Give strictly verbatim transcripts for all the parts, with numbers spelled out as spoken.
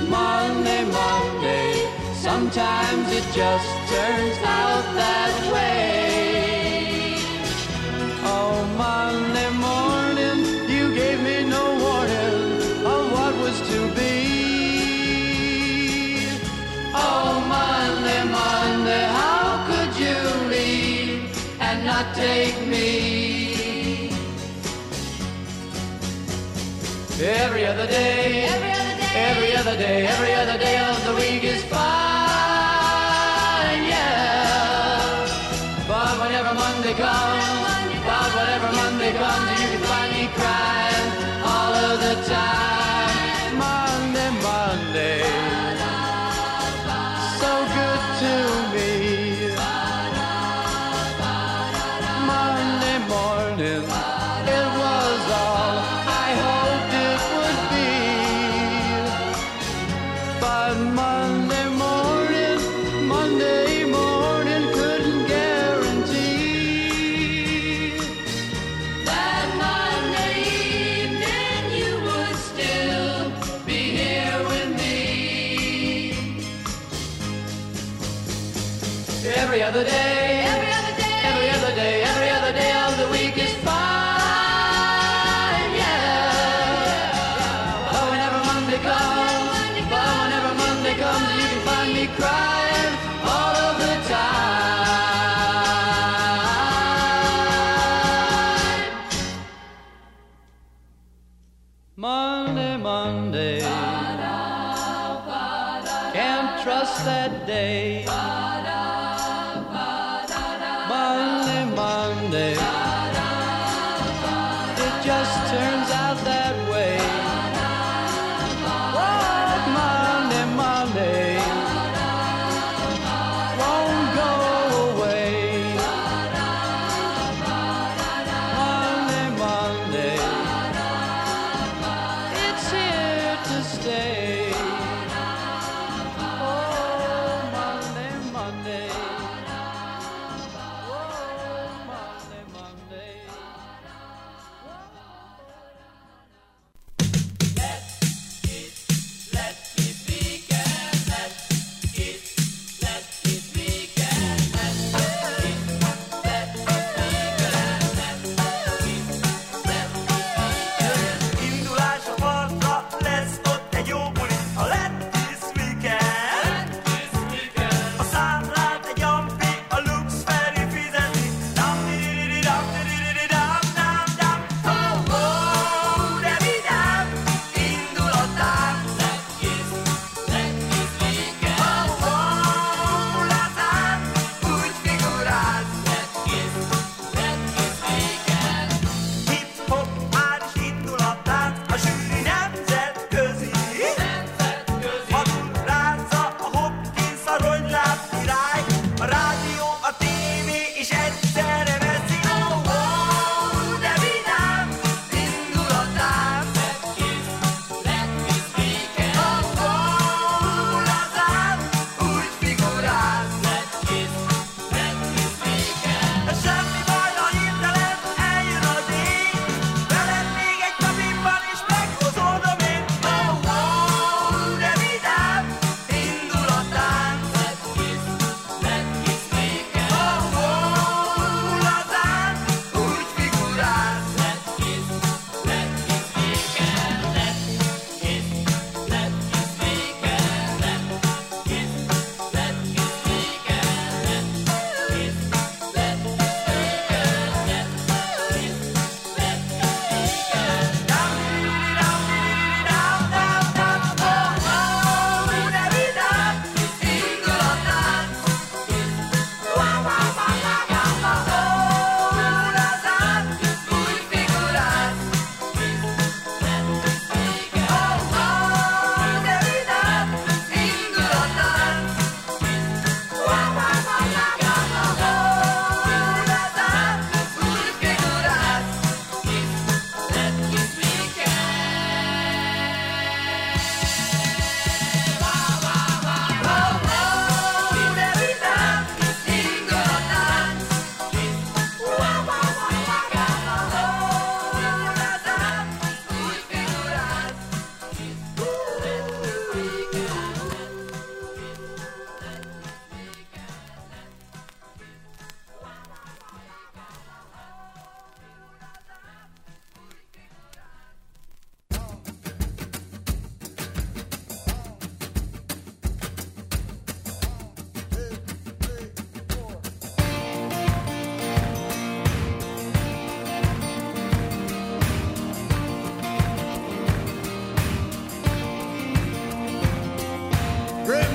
Monday, Monday, sometimes it just turns out that way. Oh, Monday morning, you gave me no warning of what was to be. Oh, Monday, Monday, how could you leave and not take me? Every other day, every other day, every other day, every other day of the week is fine, yeah. But whenever Monday comes, but whenever Monday comes, you can find me crying all of the time. Monday, Monday, so good to me. Monday morning, it was all I hoped it would be. But Monday morning, Monday morning couldn't guarantee that Monday evening you would still be here with me. Every other day, every other day, every other day, every other day of the week is fine, yeah. But whenever Monday comes, but whenever Monday comes, you can find me crying all of the time. Monday, Monday, can't trust that day. Monday, Monday, it just turns out that way. Oh, Monday, Monday, won't go away. Monday, Monday, it's here to stay. Oh, Monday, Monday.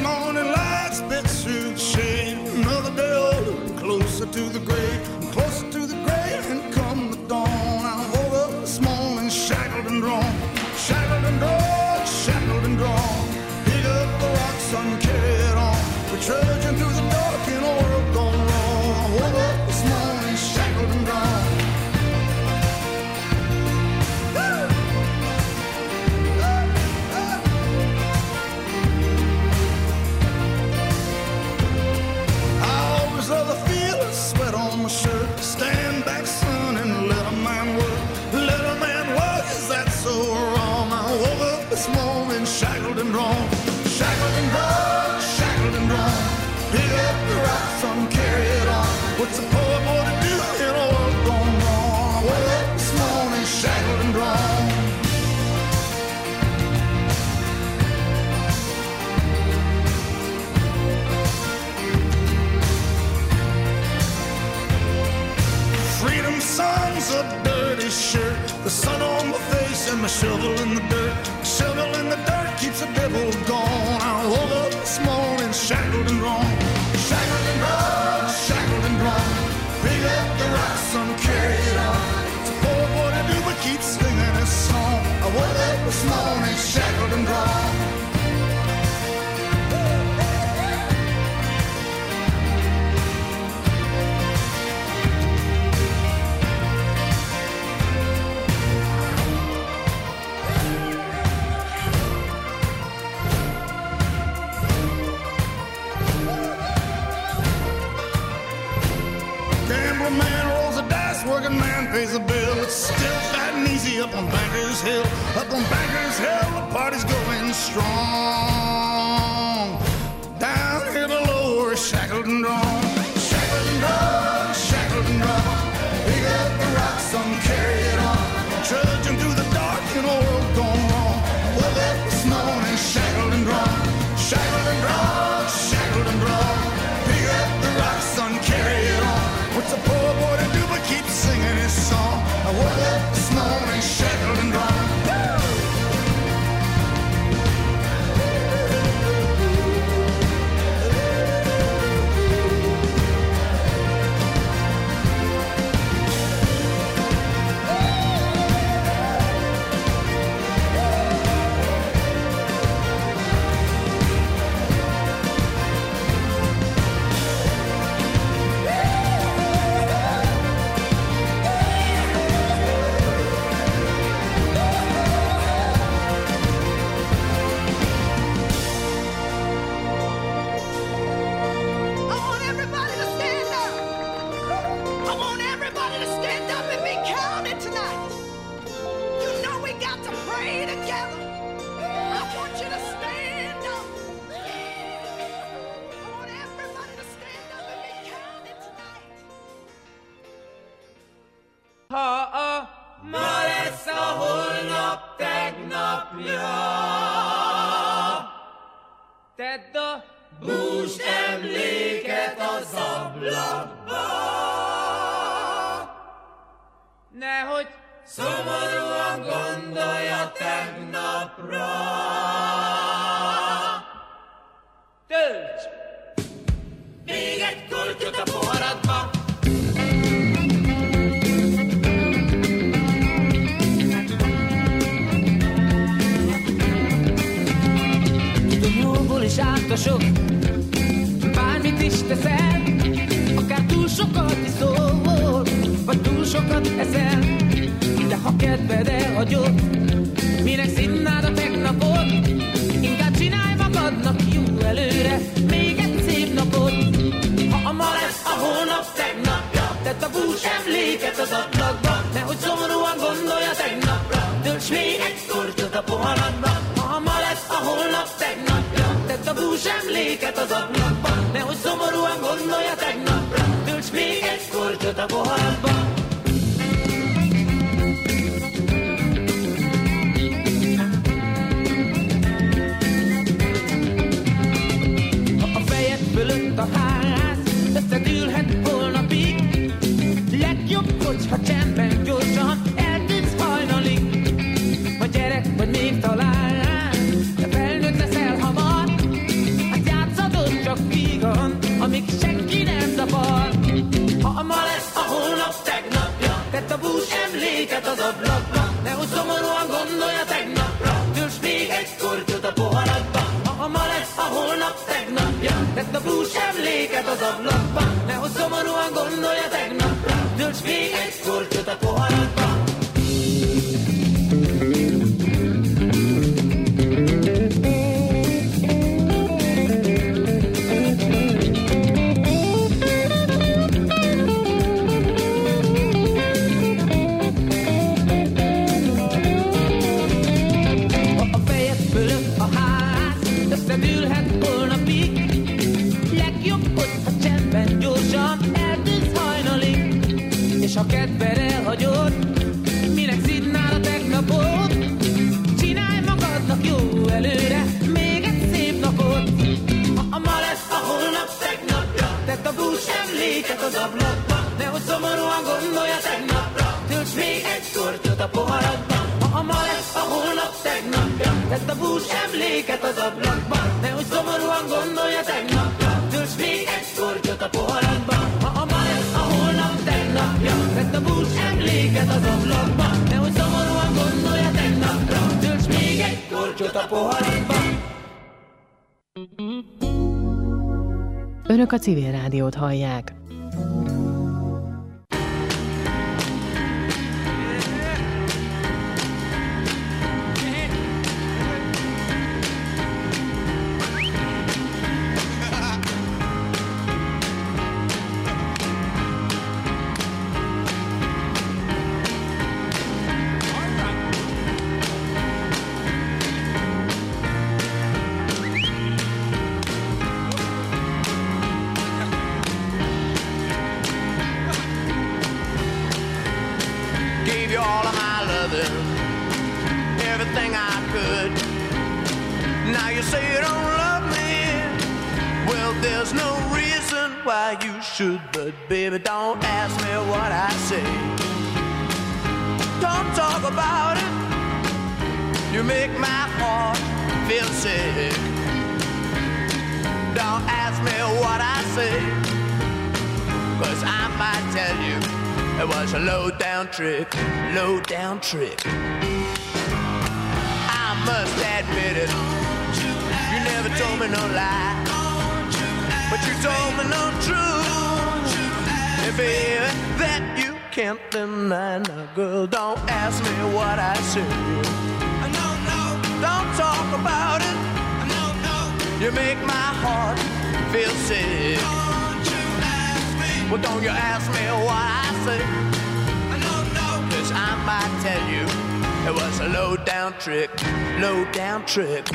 morning light spits through the shade. Another day older, closer to the grave, closer to the grave, and come the dawn. I woke up this morning shackled and drawn, shackled and drawn, shackled and drawn. Pick up the rocks and carry it on. We're trudging through the dark in a world gone wrong. I woke up this morning shackled and drawn. Of the feel of sweat on my shirt. Stand back, son, and let a man work. Let a man work, is that so wrong? I woke up this morning shackled and drawn, shackled and drawn, shackled and drawn. Pick up the rocks, son, carry it on. What's a poor boy to do in a world gone wrong? I woke up this morning shackled and drawn. Freedom son's a dirty shirt, the sun on my face and my shovel in the dirt. The shovel in the dirt keeps the devil gone. I woke up this morning shackled and drawn, shackled and drawn, shackled and drawn. Pick up the rocks and carry it on. It's a poor boy to do but keep singing his song. I woke up this morning shackled and drawn. Working man pays the bill. It's still fat and easy up on Bankers Hill. Up on Bankers Hill, the party's going strong. Down here below, we're shackled and drawn, shackled and drawn, shackled and drawn. Pick up the rocks and carry it on. Trudging through the dark in a world gone wrong. Woke up this morning shackled and drawn, shackled and drawn, shackled and drawn. Pick up the rocks and carry it on. What's a poor boy to do but keep singing his song? I woke up this morning shackled and drawn. Tedd a bús emléket az ablakba, nehogy szomorúan gondolja tegnapra. Tölts még egy kortyot a poharadba. És átosok, bármit is teszel, akár túl sokat iszol, vagy túl sokat eszel, de ha kedved elhagyod, minek színnád a tegnapot, inkább csinálj magadnak jó előre még egy szép napot. Ha a ma lesz a holnap tegnapja, tedd a bús emléket az ablakba, nehogy szomorúan gondolja tegnapra, tölts még egy kortyot a poharadba. Ha a ma lesz a holnap tegnapja, tedd a bús emléket az ablakban, nehogy szomorúan gondolja tegnapra, tölts még egy kortyot a poharadba. Ha a fejed fölött a ház összedűlhet holnapig, legjobb, hogyha csendben gyorsan eltűnsz hajnalig. Ha gyerek vagy még talán, de felnőtt leszel hamar, hát jár poharadba. Ha ma lesz a holnap tegnapja, tedd a bús emléket az ablakba. Nehogy szomorúan gondolja tegnapra, tölts még egy kortyot a poharadba. Összedülhet holnapig, legjobb, hogyha csendben gyorsan eltűnsz hajnalig. És ha kedved elhagyod, minek szidnál a tegnapot? Csinálj magadnak jó előre még egy szép napot. Ha ma lesz a holnap tegnapja, tedd a bús emléket az ablakba. Nehogy szomorúan gondolja tegnapra, tölts még egy kortyot a poharadba. Ha ma lesz a holnap tegnapja, tedd a bús emléket az ablakba. Nehogy szomorúan gondolja tegnapra, tölts még egy kortyot a poharadba. Ha ma lesz a holnap tegnapja, tedd a bús emléket az ablakba. Nehogy szomorúan gondolja tegnapra, tölts még egy kortyot a poharadba. Önök a Civil Rádiót hallják. Should, but baby, don't ask me what I say. Don't talk about it. You make my heart feel sick. Don't ask me what I say, 'cause I might tell you it was a low-down trick, low-down trick. I must admit it, you never told me no lie, but you told me no truth. And baby, that you can't deny. Now, girl, don't ask me what I say. No, no. Don't talk about it. No, no. You make my heart feel sick. Don't you ask me. Well, don't you ask me what I say. No, no. 'Cause I might tell you it was a low-down trick, low-down trick.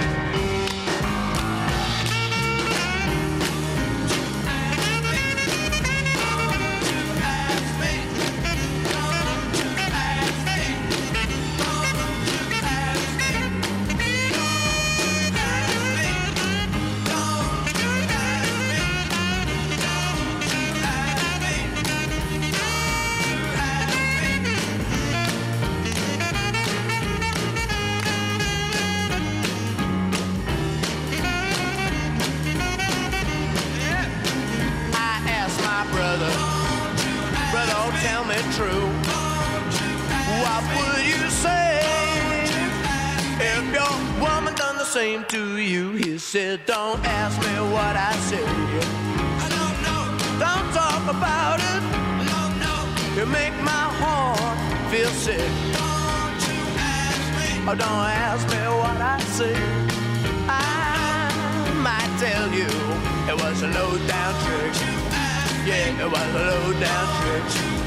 True. What would you say if your woman done the same to you? He said, don't ask me what I say. I don't know. Don't talk about it. No, no. You make my heart feel sick. Don't you ask me. Oh, don't ask me what I say. I might tell you it was a low-down trick. Yeah, it was a low-down trick.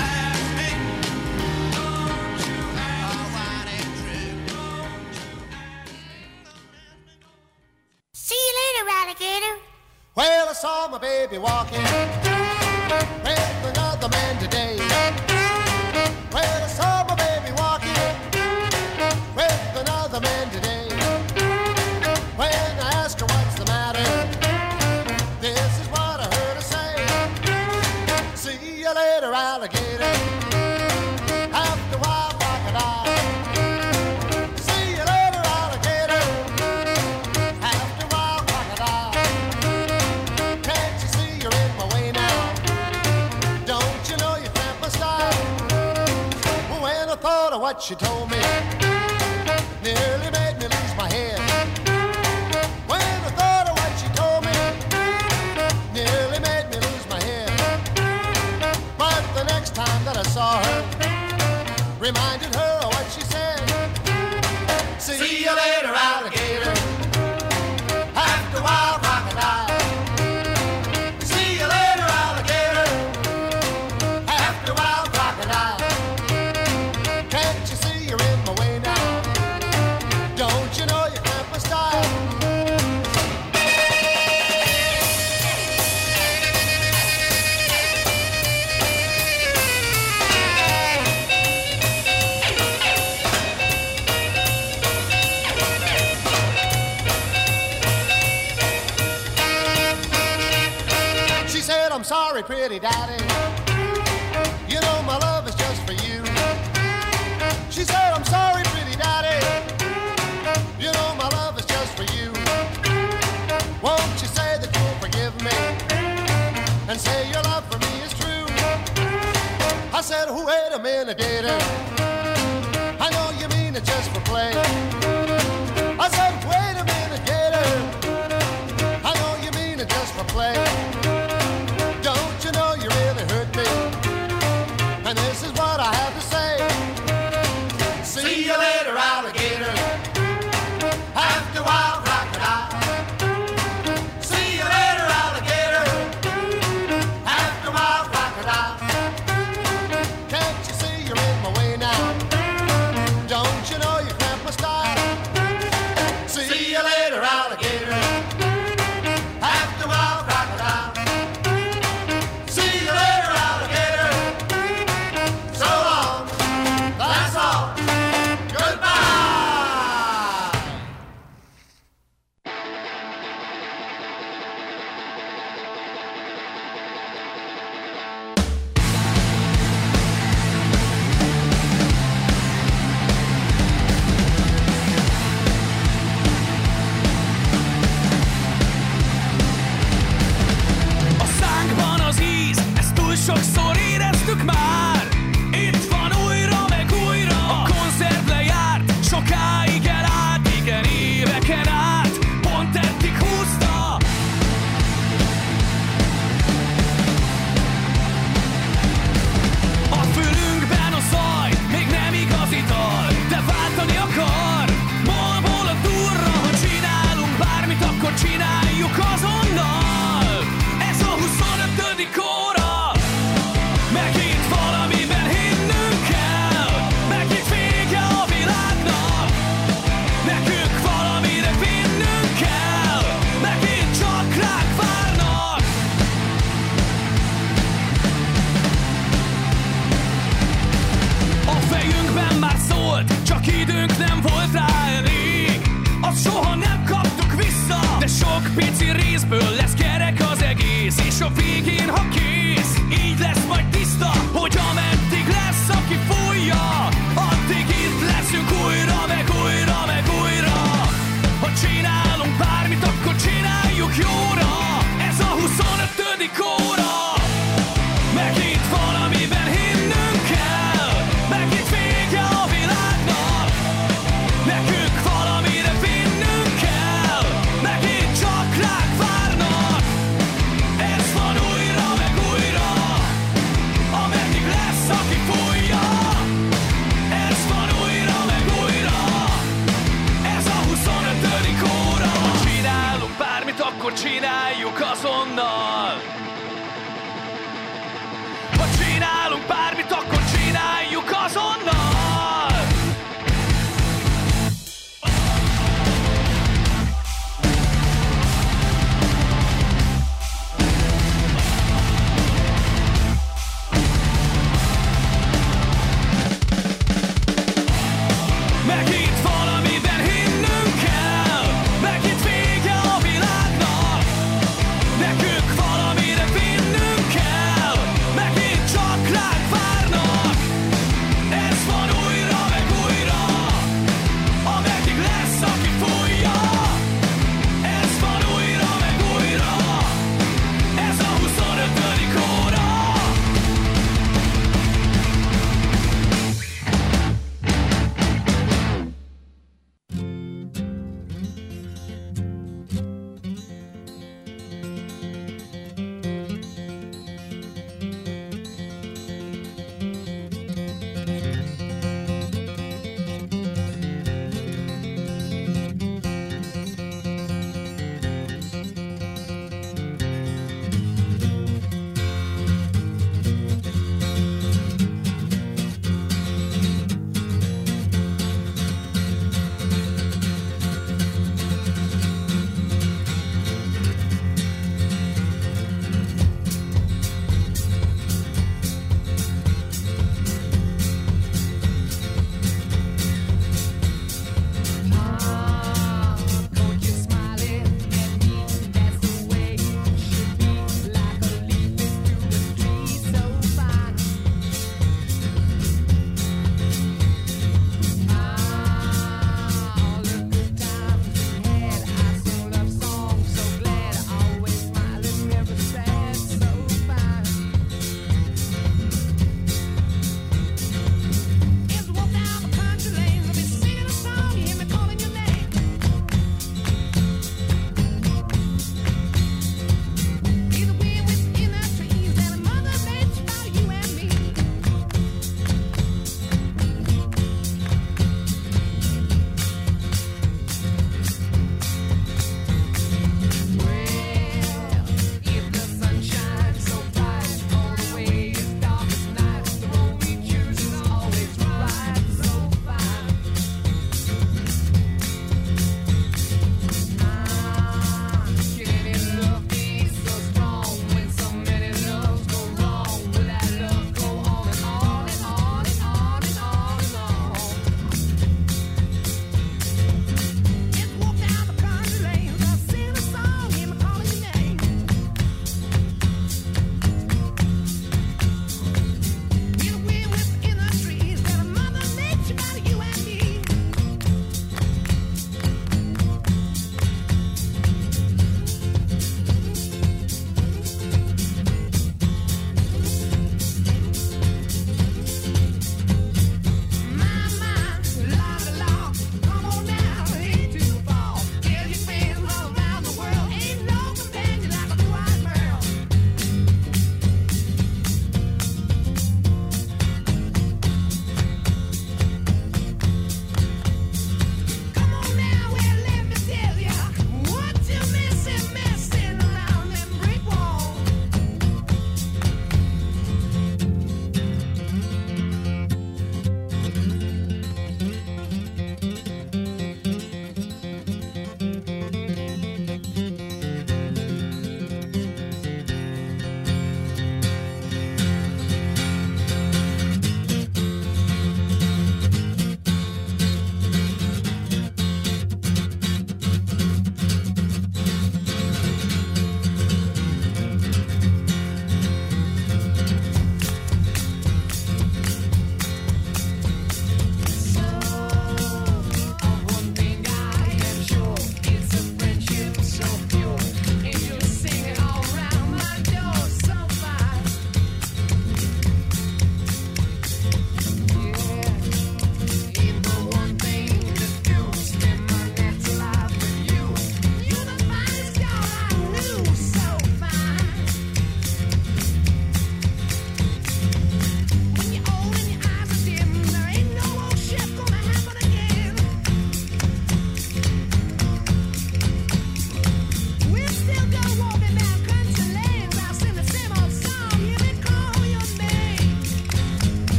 Well, I saw my baby walking with another man today. Well, I saw my baby walking with another man today. When I asked her what's the matter, this is what I heard her say. See you later, alligator. After a while, crocodile. What she told me nearly made me lose my head. I'm sorry, pretty daddy. You know my love is just for you. She said, I'm sorry, pretty daddy. You know my love is just for you. Won't you say that you'll forgive me and say your love for me is true? I said, oh, wait a minute, gator. I know you mean it just for play. I said, wait a minute, gator. I know you mean it just for play. Don't you know you really hurt me? And this is what I have to say. See you later, alligator. After a while, crocodile. See you later, alligator. After a while, crocodile. Can't you see you're in my way now? Don't you know you cramp my style? See you later, alligator. After a while, crocodile. See you later, alligator. So long. That's all. Goodbye. A szánkban az íz, ezt túl sokszor éreztük már. Itt van újra meg újra, a konzerv lejárt, sokáig elállt, igen, éveken át, pont eddig húzta. A fülünkben a zaj, még nem igaz ital, de váltani akar. Malból a durra, ha csinálunk bármit, akkor csináljuk azonnal. Ez a huszonötödik óra, megint valamiben hinnünk kell. Megint vége a világnak, nekünk valamire vinnünk kell. Megint csak ránk várnak. A fejünkben már szólt, csak időnk nem volt rá elég. Azt soha nem kaptuk vissza, de sok pici részből lesz kerek az egész. És a végén, ha kész, így lesz majd tiszta, hogy ameddig lesz, aki fújja, addig itt leszünk újra, meg újra, meg újra. Ha csinálunk bármit, akkor csináljuk jóra. Ez a huszonötödik óra, megint valamiben hinnünk kell. Megint vége a világnak, nekünk valamire vinnünk kell. Megint csak ránk várnak. Ez van újra, meg újra, ameddig lesz, aki fújja. Ez van újra, meg újra, ez a huszonötödik óra. Ha csinálunk bármit, akkor csináljuk azonnal. Ha csinálunk bármit, akkor csináljuk azonnal. Megint valamiben hinnünk kell. Megint vége a világnak,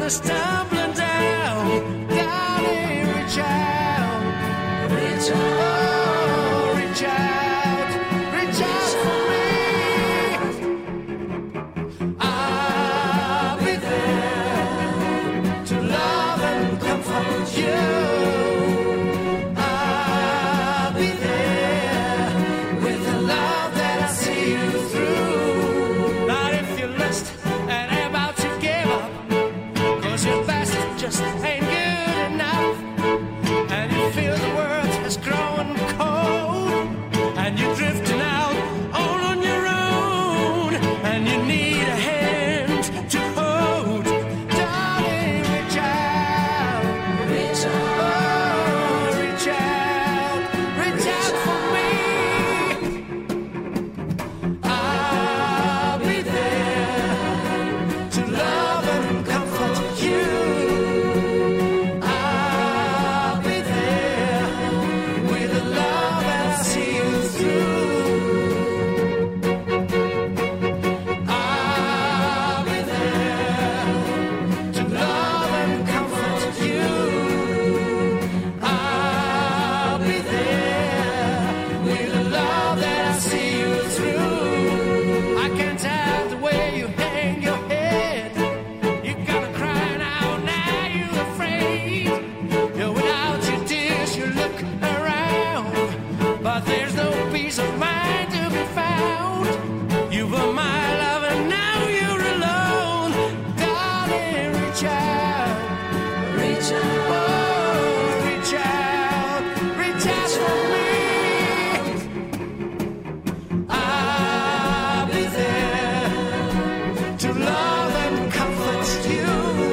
is stumbling down. Darling, reach out, reach out, oh, reach out, reach out for me. I'll be there to love and comfort you. I'll be there with the love that I see you through. Not if you're lost and about to give up, 'cause your best just ain't good enough. And you feel the world has grown cold, and you're drifting out all on your own, and you need a hand to hold. Darling, reach out, reach out, oh, reach out, reach out for me. I'll be there to love and comfort you. I'll be there with the love that I see you through. I'll be there to love and comfort you. I'll be there with the love that I see you through. I can tell the way you hang your head. You're gonna cry now, now you're afraid. You're without your tears, you look around, but there's no peace of mind to be found. You were my love and now you're alone. Darling, reach out, reach out, oh, reach out, reach out for me. I'll be there to love and comfort you.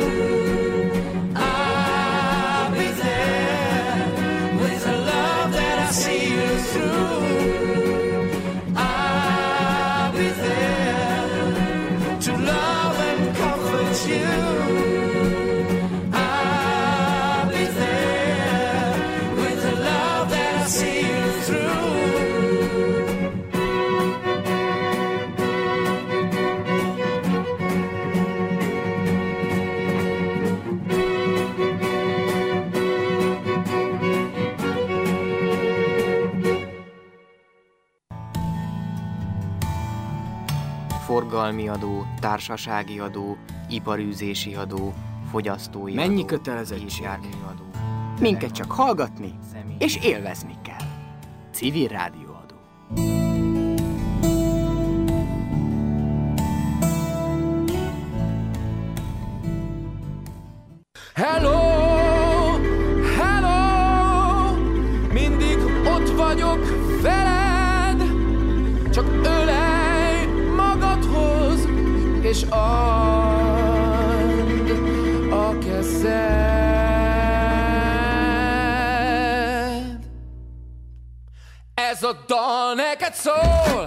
I'll be there with the love that I see you through. I'll be there to love and comfort you. I'll be there with the love that I see you through. Forgalmi adó, társasági adó, iparűzési adó, fogyasztói Mennyi adó, kötelezettség? gépjárműadó. Minket csak hallgatni Személy- és élvezni kell. Civil rádióadó. Hello, hello, mindig ott vagyok veled, csak ölelj magadhoz, és add a kezed. Ez a dal neked szól.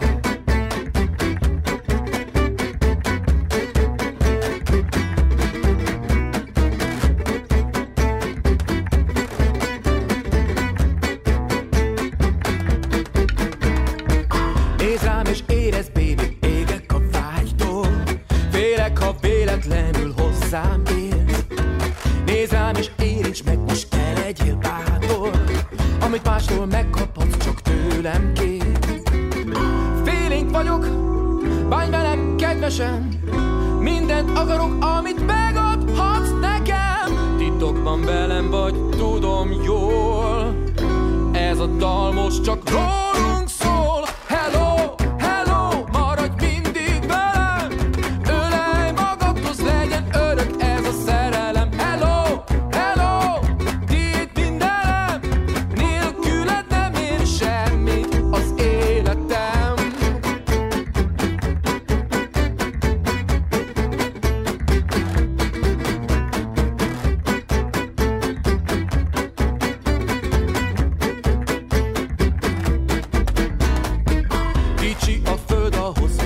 Nézd rám és érezd, baby, égek a vágytól. Félek, ha véletlenül hozzám érsz. Nézd rám és érints meg, most te legyél bátor. Amit mástól megkaphatsz, csak tőlem kér. Félénk vagyok, bánj velem kedvesen. Mindent akarok, amit megadhatsz nekem. Titokban velem vagy, tudom jól. Ez a dal most csak rólunk szól. Hello, hello, maradj mindig velem. Ölelj magadhoz, legyen örök ez a szerelem. Hello, hello, tiéd mindenem. Nélküled nem ér semmit az életem. Kicsi a föld, ahhoz